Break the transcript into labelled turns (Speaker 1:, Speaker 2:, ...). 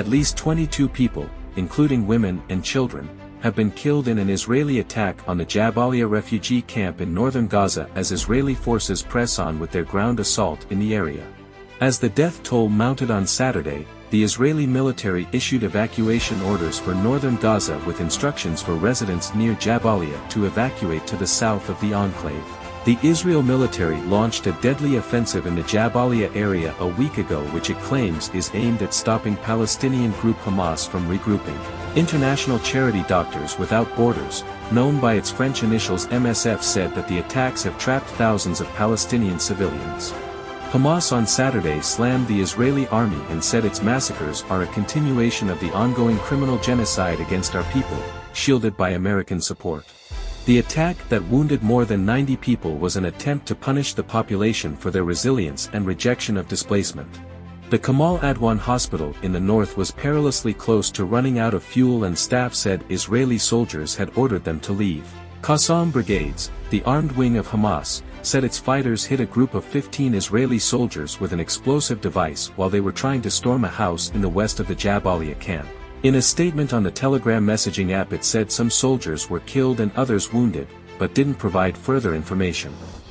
Speaker 1: At least 22 people, including women and children, have been killed in an Israeli attack on the Jabalia refugee camp in northern Gaza as Israeli forces press on with their ground assault in the area. As the death toll mounted on Saturday, the Israeli military issued evacuation orders for northern Gaza with instructions for residents near Jabalia to evacuate to the south of the enclave. The Israel military launched a deadly offensive in the Jabalia area a week ago which it claims is aimed at stopping Palestinian group Hamas from regrouping. International charity Doctors Without Borders, known by its French initials MSF, said that the attacks have trapped thousands of Palestinian civilians. Hamas on Saturday slammed the Israeli army and said its massacres are a continuation of the ongoing criminal genocide against our people, shielded by American support. The attack that wounded more than 90 people was an attempt to punish the population for their resilience and rejection of displacement. The Kamal Adwan hospital in the north was perilously close to running out of fuel, and staff said Israeli soldiers had ordered them to leave. Qassam Brigades, the armed wing of Hamas, said its fighters hit a group of 15 Israeli soldiers with an explosive device while they were trying to storm a house in the west of the Jabalia camp. In a statement on the Telegram messaging app, it said some soldiers were killed and others wounded, but didn't provide further information.